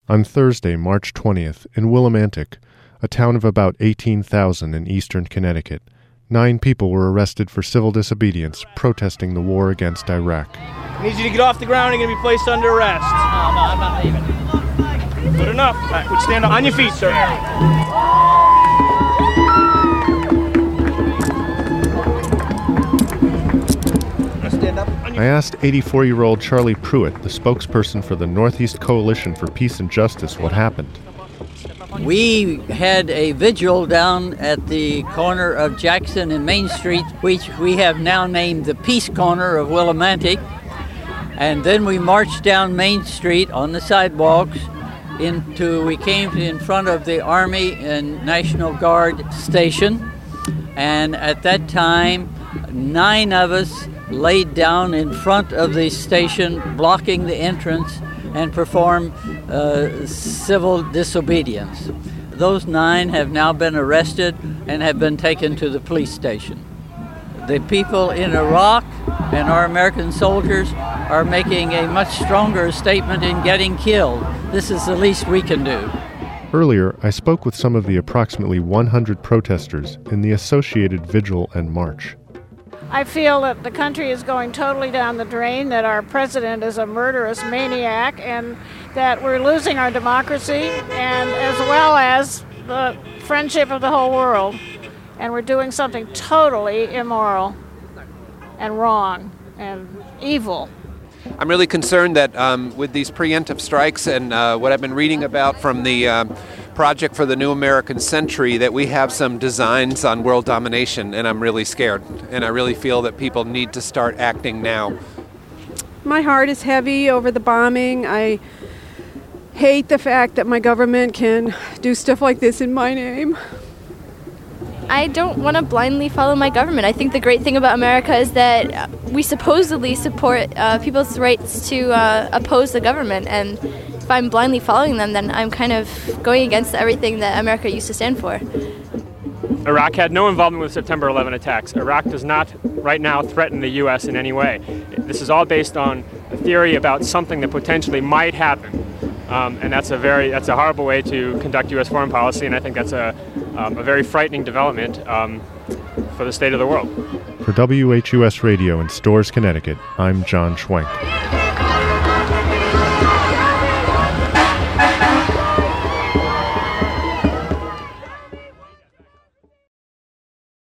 On Thursday, March 20th, in Willimantic, a town of about 18,000 in eastern Connecticut, 9 people were arrested for civil disobedience protesting the war against Iraq. I need you to get off the ground. You're going to be placed under arrest. No, I'm not leaving. Good enough. All right, would you stand up on your feet, sir? I asked 84-year-old Charlie Pruitt, the spokesperson for the Northeast Coalition for Peace and Justice, what happened. We had a vigil down at the corner of Jackson and Main Street, which we have now named the Peace Corner of Willimantic. And then we marched down Main Street on the sidewalks we came in front of the Army and National Guard station. And at that time, 9 of us laid down in front of the station, blocking the entrance, and performed civil disobedience. Those 9 have now been arrested and have been taken to the police station. The people in Iraq and our American soldiers are making a much stronger statement in getting killed. This is the least we can do. Earlier, I spoke with some of the approximately 100 protesters in the associated vigil and march. I feel that the country is going totally down the drain, that our president is a murderous maniac, and that we're losing our democracy, and as well as the friendship of the whole world. And we're doing something totally immoral and wrong and evil. I'm really concerned that with these preemptive strikes and what I've been reading about from the Project for the New American Century, that we have some designs on world domination, and I'm really scared. And I really feel that people need to start acting now. My heart is heavy over the bombing. I hate the fact that my government can do stuff like this in my name. I don't want to blindly follow my government. I think the great thing about America is that we supposedly support people's rights to oppose the government, and if I'm blindly following them, then I'm kind of going against everything that America used to stand for. Iraq had no involvement with September 11 attacks. Iraq does not right now threaten the U.S. in any way. This is all based on a theory about something that potentially might happen. And that's a horrible way to conduct U.S. foreign policy, and I think that's a very frightening development for the state of the world. For WHUS Radio in Storrs, Connecticut, I'm John Schwenk.